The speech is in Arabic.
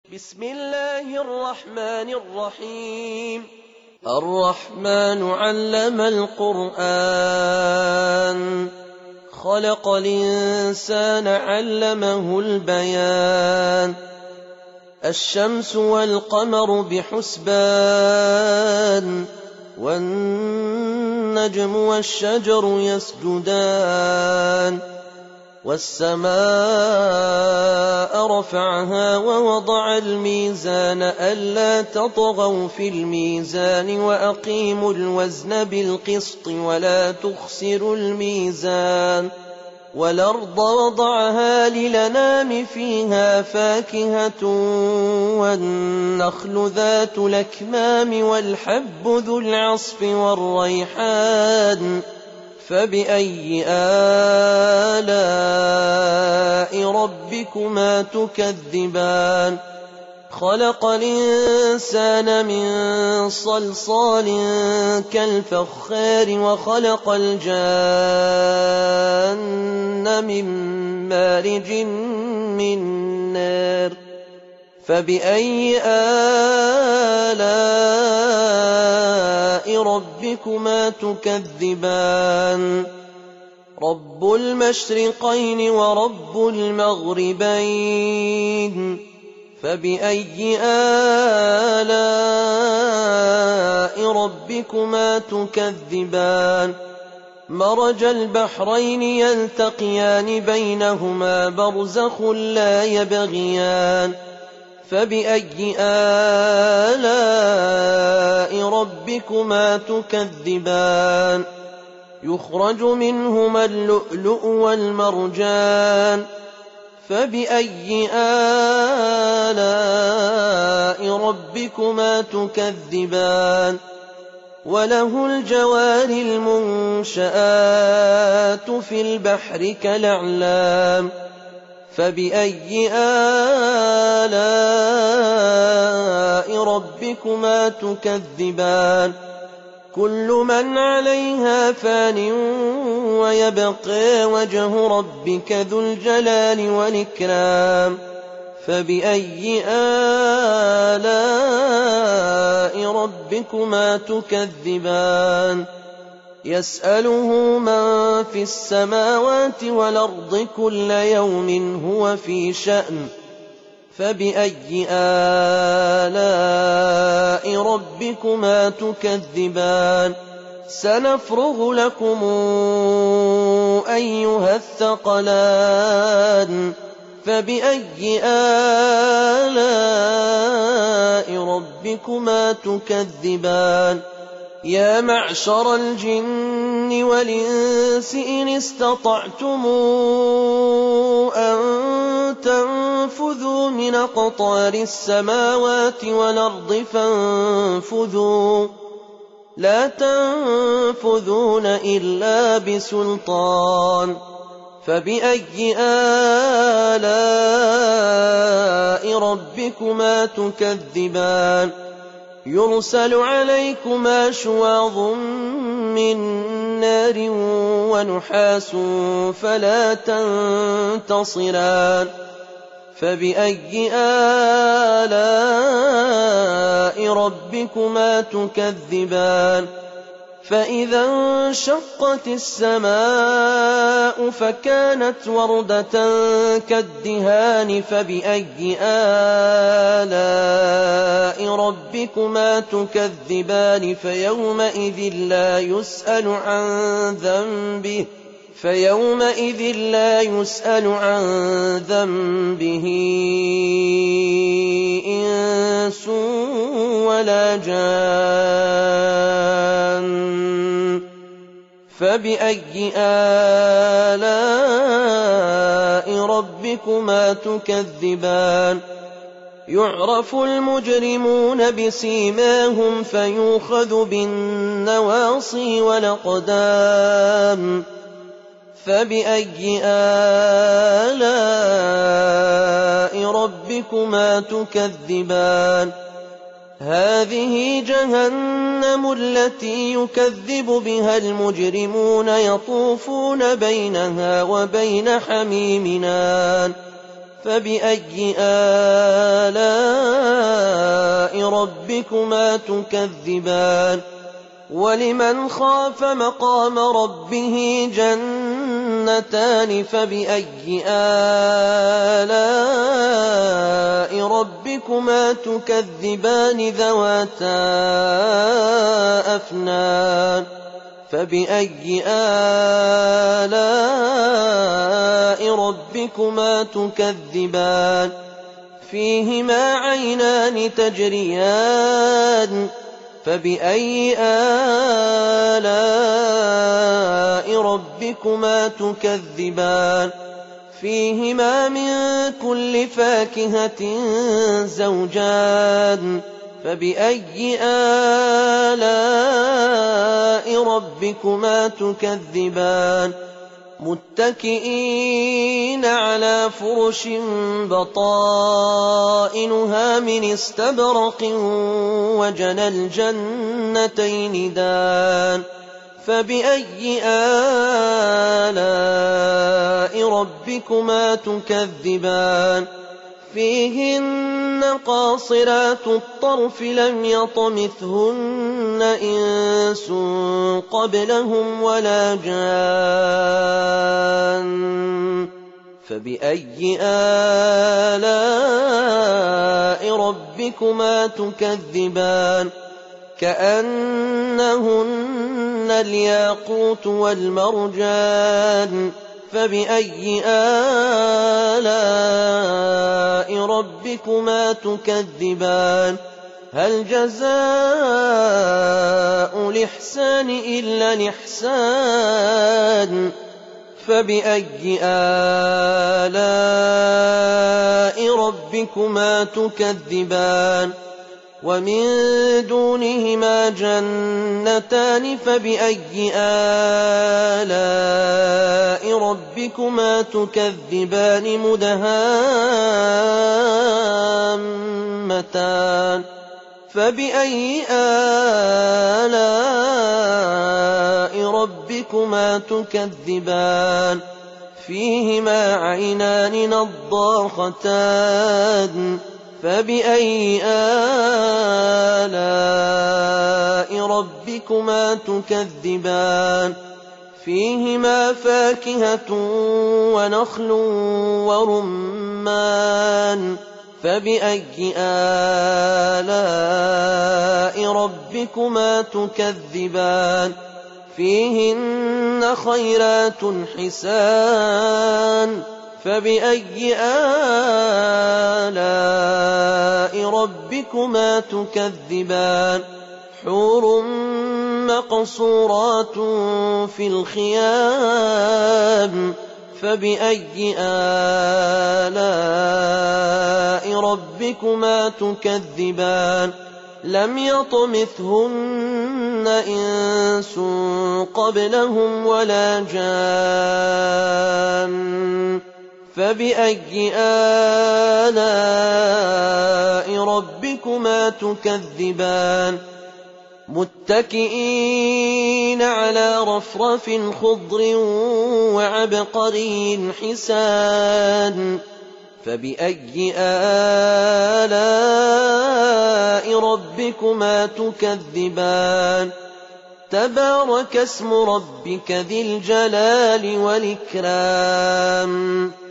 بسم الله الرحمن الرحيم. الرحمن علم القرآن، خلق الإنسان علمه البيان. الشمس والقمر بحسبان، والنجم والشجر يسجدان. والسماء رفعها ووضع الميزان ألا تطغوا في الميزان وأقيموا الوزن بالقسط ولا تخسروا الميزان. والأرض وضعها للأنام فيها فاكهة والنخل ذات الأكمام والحب ذو العصف والريحان. فبأي آلاء ربكما تكذبان؟ خلق الإنسان من صلصال كالفخار وخلق الجان من مارج من نار. فبأي آلاء ربكما تكذبان؟ رب المشرقين ورب المغربين. فبأي آلاء ربكما تكذبان؟ مرج البحرين يلتقيان بينهما برزخ لا يبغيان. فبأي آلاء ربكما تكذبان؟ يخرج منهما اللؤلؤ والمرجان. فبأي آلاء ربكما تكذبان؟ وله الجوار المنشآت في البحر كالأعلام. فبأي آلاء ربكما تكذبان؟ كل من عليها فان ويبقى وجه ربك ذو الجلال والإكرام. فبأي آلاء ربكما تكذبان؟ يسأله من في السماوات والأرض كل يوم هو في شأن. فبأي آلاء ربكما تكذبان؟ سنفرغ لكم أيها الثقلان. فبأي آلاء ربكما تكذبان؟ يا معشر الجن والإنس إن استطعتم أن تنفذوا من أقطار السماوات والأرض فانفذوا، لا تنفذون إلا بسلطان. فبأي آلاء ربكما تكذبان؟ يرسل عليكما شواظ من نار ونحاس فلا تنتصران. فبأي آلاء ربكما تكذبان؟ فإذا انشقت السماء فكانت وردة كالدهان. فبأي آلاء ربكما تكذبان؟ فيومئذ لا يسأل عن ذنبه إنس ولا جان. فبأي آلاء ربكما تكذبان؟ يعرف المجرمون بسيماهم فيؤخذ بالنواصي والأقدام. فبأي آلاء ربكما تكذبان؟ هذه جهنم التي يكذب بها المجرمون يطوفون بينها وبين حميم آن فبأي آلاء ربكما تكذبان ولمن خاف مقام ربه جنتان فبأي آلاء ربكما تكذبان ذواتا أفنان فبأي آلاء ربكما تكذبان فيهما عينان تجريان فبأي آلاء ربكما تكذبان فيهما من كل فاكهة زوجان فبأي آلاء ربكما تكذبان متكئين على فرش بطائنها من استبرق وجنى الجنتين دان فبأي آلاء ربكما تكذبان فيهن قاصرات الطرف لم يطمثهن إنس قبلهم ولا جان فبأي آلاء ربكما تكذبان كأنهن الياقوت والمرجان فبأي آلاء ربكما تكذبان هل جزاء الإحسان إلا الإحسان فبأي آلاء ربكما تكذبان ومن دونهما جنتان فبأي آلاء ربكما تكذبان مدهامتان فبأي آلاء ربكما تكذبان فيهما عينان نضاختان فبأي آلاء ربكما تكذبان فيهما فاكهة ونخل ورمان فبأي آلاء ربكما تكذبان فيهن خيرات حسان فبأي آلاء ربكما تكذبان حور مقصورات في الخيام فبأي آلاء ربكما تكذبان لم يطمثهن إنس قبلهم ولا جان فبأي آلاء ربكما تكذبان متكئين على رفرف خضر وعبقري حسان فبأي آلاء ربكما تكذبان تبارك اسم ربك ذي الجلال والإكرام